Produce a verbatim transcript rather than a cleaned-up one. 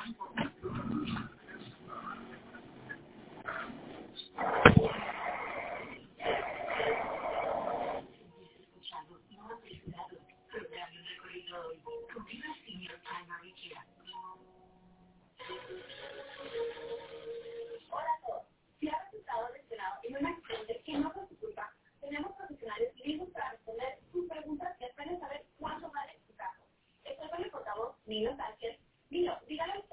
Hola a todos. Si has resultado lesionado en un accidente que no fue tu culpa, tenemos profesionales listos para responder tus preguntas y esperan saber cuánto vale tu caso. Estoy con el portavoz Nilo Sánchez. Nilo, dígale